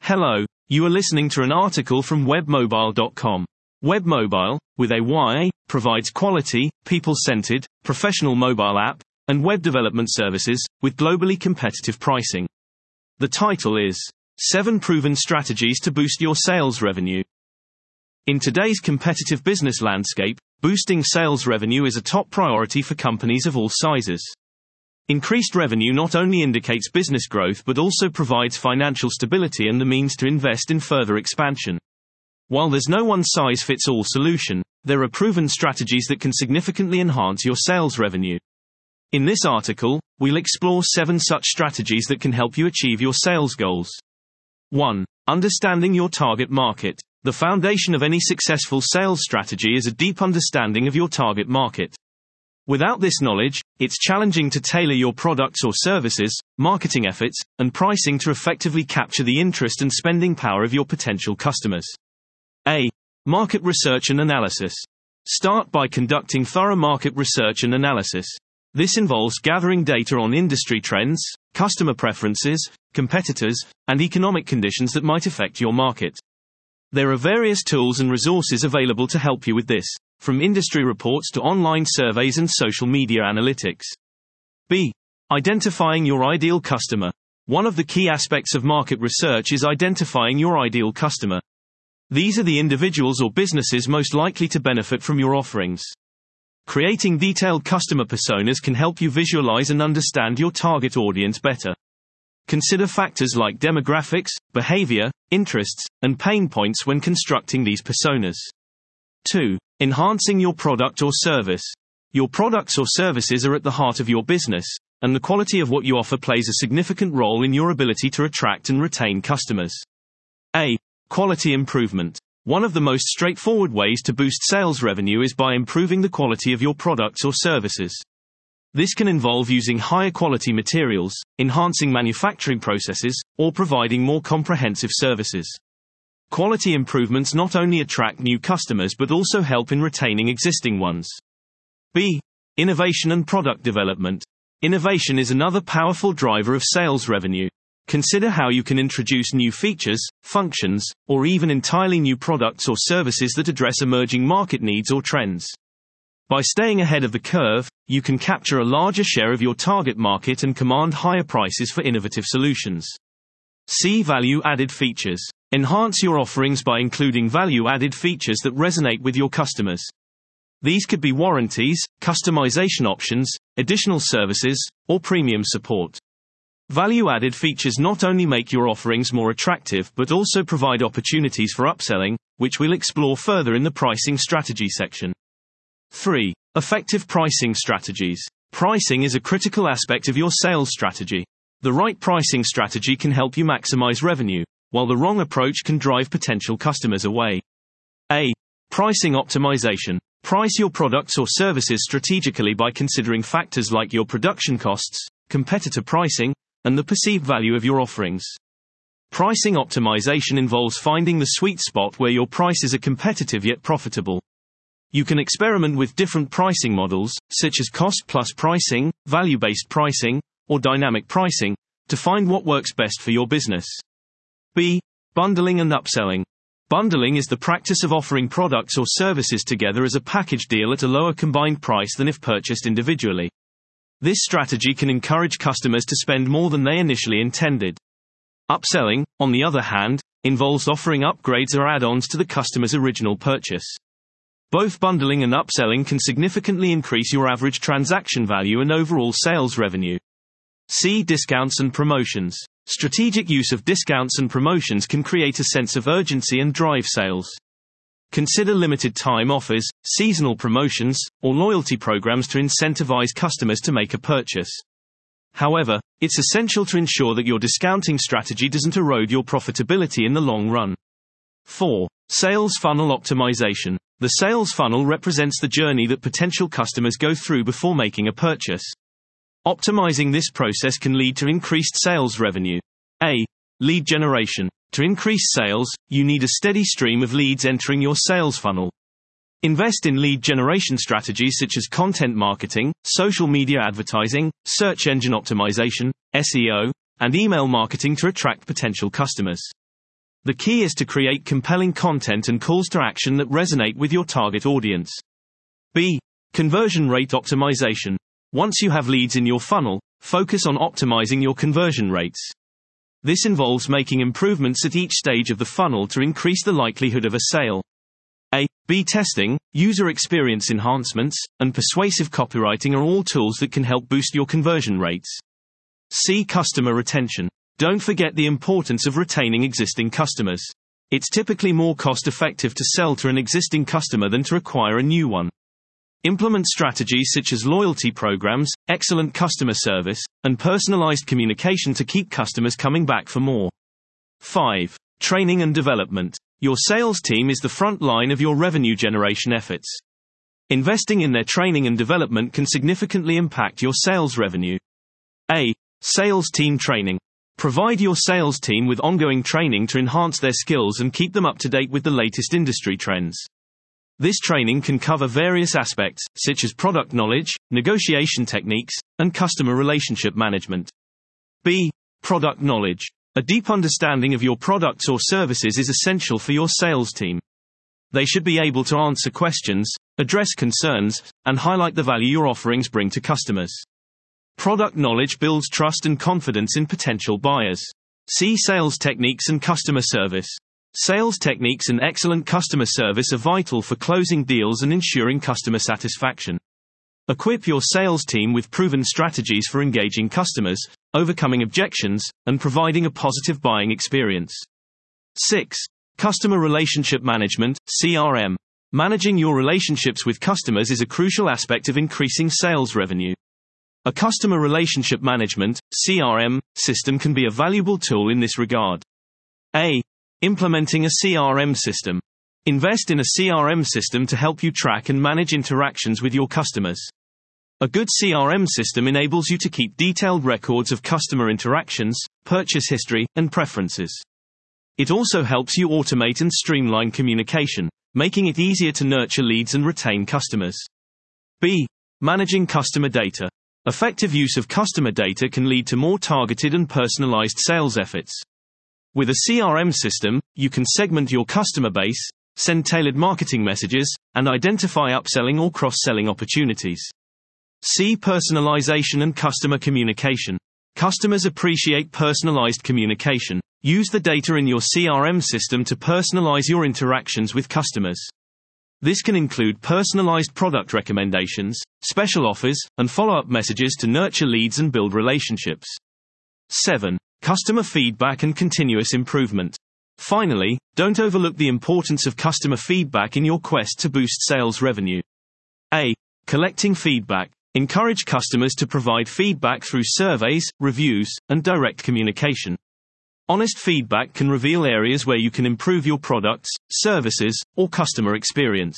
Hello, you are listening to an article from webmobile.com. Webmobile, with a Y, provides quality, people-centered, professional mobile app and web development services with globally competitive pricing. The title is 7 Proven Strategies to Boost Your Sales Revenue. In today's competitive business landscape, boosting sales revenue is a top priority for companies of all sizes. Increased revenue not only indicates business growth but also provides financial stability and the means to invest in further expansion. While there's no one-size-fits-all solution, there are proven strategies that can significantly enhance your sales revenue. In this article, we'll explore 7 such strategies that can help you achieve your sales goals. 1. Understanding your target market. The foundation of any successful sales strategy is a deep understanding of your target market. Without this knowledge, it's challenging to tailor your products or services, marketing efforts, and pricing to effectively capture the interest and spending power of your potential customers. A. Market research and analysis. Start by conducting thorough market research and analysis. This involves gathering data on industry trends, customer preferences, competitors, and economic conditions that might affect your market. There are various tools and resources available to help you with this, from industry reports to online surveys and social media analytics. B. Identifying your ideal customer. One of the key aspects of market research is identifying your ideal customer. These are the individuals or businesses most likely to benefit from your offerings. Creating detailed customer personas can help you visualize and understand your target audience better. Consider factors like demographics, behavior, interests, and pain points when constructing these personas. 2. Enhancing your product or service. Your products or services are at the heart of your business, and the quality of what you offer plays a significant role in your ability to attract and retain customers. A. Quality improvement. One of the most straightforward ways to boost sales revenue is by improving the quality of your products or services. This can involve using higher quality materials, enhancing manufacturing processes, or providing more comprehensive services. Quality improvements not only attract new customers but also help in retaining existing ones. B. Innovation and product development. Innovation is another powerful driver of sales revenue. Consider how you can introduce new features, functions, or even entirely new products or services that address emerging market needs or trends. By staying ahead of the curve, you can capture a larger share of your target market and command higher prices for innovative solutions. C. Value-added features. Enhance your offerings by including value-added features that resonate with your customers. These could be warranties, customization options, additional services, or premium support. Value-added features not only make your offerings more attractive but also provide opportunities for upselling, which we'll explore further in the pricing strategy section. 3. Effective pricing strategies. Pricing is a critical aspect of your sales strategy. The right pricing strategy can help you maximize revenue, while the wrong approach can drive potential customers away. A. Pricing optimization. Price your products or services strategically by considering factors like your production costs, competitor pricing, and the perceived value of your offerings. Pricing optimization involves finding the sweet spot where your prices are competitive yet profitable. You can experiment with different pricing models, such as cost-plus pricing, value-based pricing, or dynamic pricing, to find what works best for your business. B. Bundling and upselling. Bundling is the practice of offering products or services together as a package deal at a lower combined price than if purchased individually. This strategy can encourage customers to spend more than they initially intended. Upselling, on the other hand, involves offering upgrades or add-ons to the customer's original purchase. Both bundling and upselling can significantly increase your average transaction value and overall sales revenue. C. Discounts and promotions. Strategic use of discounts and promotions can create a sense of urgency and drive sales. Consider limited time offers, seasonal promotions, or loyalty programs to incentivize customers to make a purchase. However, it's essential to ensure that your discounting strategy doesn't erode your profitability in the long run. 4. Sales funnel optimization. The sales funnel represents the journey that potential customers go through before making a purchase. Optimizing this process can lead to increased sales revenue. A. Lead generation. To increase sales, you need a steady stream of leads entering your sales funnel. Invest in lead generation strategies such as content marketing, social media advertising, search engine optimization, SEO, and email marketing to attract potential customers. The key is to create compelling content and calls to action that resonate with your target audience. B. Conversion rate optimization. Once you have leads in your funnel, focus on optimizing your conversion rates. This involves making improvements at each stage of the funnel to increase the likelihood of a sale. A. B testing, user experience enhancements, and persuasive copywriting are all tools that can help boost your conversion rates. C. Customer retention. Don't forget the importance of retaining existing customers. It's typically more cost-effective to sell to an existing customer than to acquire a new one. Implement strategies such as loyalty programs, excellent customer service, and personalized communication to keep customers coming back for more. 5. Training and development. Your sales team is the front line of your revenue generation efforts. Investing in their training and development can significantly impact your sales revenue. A. Sales team training. Provide your sales team with ongoing training to enhance their skills and keep them up to date with the latest industry trends. This training can cover various aspects, such as product knowledge, negotiation techniques, and customer relationship management. B. Product knowledge. A deep understanding of your products or services is essential for your sales team. They should be able to answer questions, address concerns, and highlight the value your offerings bring to customers. Product knowledge builds trust and confidence in potential buyers. C. Sales techniques and customer service. Sales techniques and excellent customer service are vital for closing deals and ensuring customer satisfaction. Equip your sales team with proven strategies for engaging customers, overcoming objections, and providing a positive buying experience. 6. Customer relationship management, CRM. Managing your relationships with customers is a crucial aspect of increasing sales revenue. A customer relationship management, CRM, system can be a valuable tool in this regard. A. Implementing a CRM system. Invest in a CRM system to help you track and manage interactions with your customers. A good CRM system enables you to keep detailed records of customer interactions, purchase history, and preferences. It also helps you automate and streamline communication, making it easier to nurture leads and retain customers. B. Managing customer data. Effective use of customer data can lead to more targeted and personalized sales efforts. With a CRM system, you can segment your customer base, send tailored marketing messages, and identify upselling or cross-selling opportunities. C. Personalization and customer communication. Customers appreciate personalized communication. Use the data in your CRM system to personalize your interactions with customers. This can include personalized product recommendations, special offers, and follow-up messages to nurture leads and build relationships. 7. Customer feedback and continuous improvement. Finally, don't overlook the importance of customer feedback in your quest to boost sales revenue. A. Collecting feedback. Encourage customers to provide feedback through surveys, reviews, and direct communication. Honest feedback can reveal areas where you can improve your products, services, or customer experience.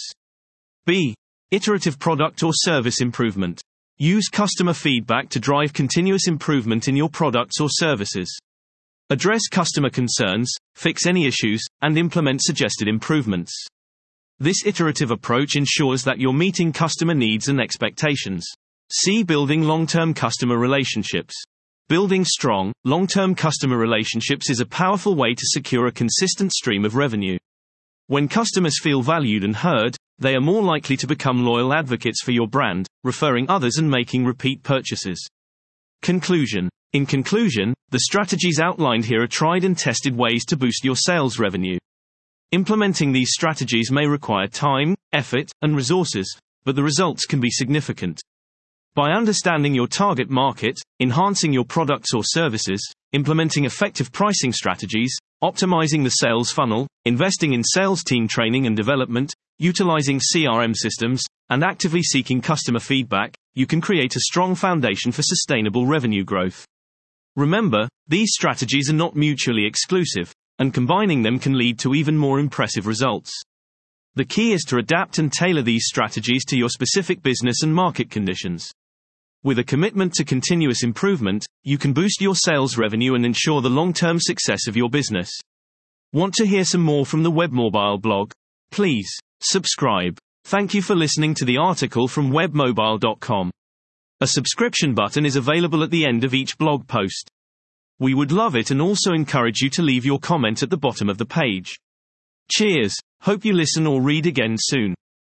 B. Iterative product or service improvement. Use customer feedback to drive continuous improvement in your products or services. Address customer concerns, fix any issues, and implement suggested improvements. This iterative approach ensures that you're meeting customer needs and expectations. C. Building long-term customer relationships. Building strong, long-term customer relationships is a powerful way to secure a consistent stream of revenue. When customers feel valued and heard, they are more likely to become loyal advocates for your brand, referring others and making repeat purchases. Conclusion. In conclusion, the strategies outlined here are tried and tested ways to boost your sales revenue. Implementing these strategies may require time, effort, and resources, but the results can be significant. By understanding your target market, enhancing your products or services, implementing effective pricing strategies, optimizing the sales funnel, investing in sales team training and development, utilizing CRM systems, and actively seeking customer feedback, you can create a strong foundation for sustainable revenue growth. Remember, these strategies are not mutually exclusive, and combining them can lead to even more impressive results. The key is to adapt and tailor these strategies to your specific business and market conditions. With a commitment to continuous improvement, you can boost your sales revenue and ensure the long-term success of your business. Want to hear some more from the WebMobile blog? Please subscribe. Thank you for listening to the article from webmobile.com. A subscription button is available at the end of each blog post. We would love it and also encourage you to leave your comment at the bottom of the page. Cheers. Hope you listen or read again soon.